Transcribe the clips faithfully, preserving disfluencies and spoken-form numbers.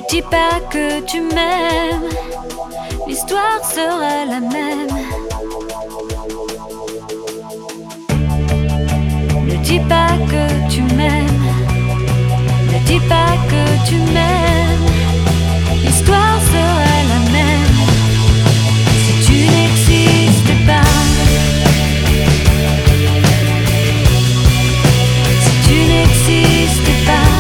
dis pas que tu m'aimes, l'histoire sera la même. Ne dis pas que tu m'aimes, ne dis pas que tu m'aimes, l'histoire sera la même. Si tu n'existais pas, si tu n'existais pas,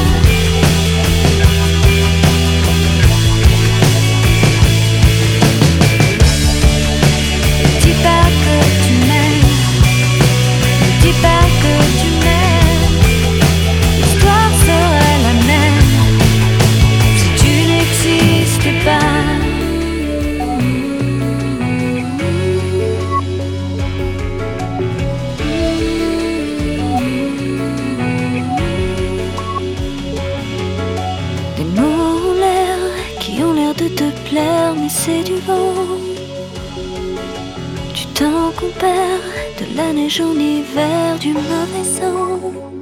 ne dis pas que tu m'aimes, ne dis pas que tu m'aimes, l'histoire sera la même. Si tu n'existais pas. De te plaire, mais c'est du vent. Du temps qu'on perd, de la neige en hiver, du mauvais sang.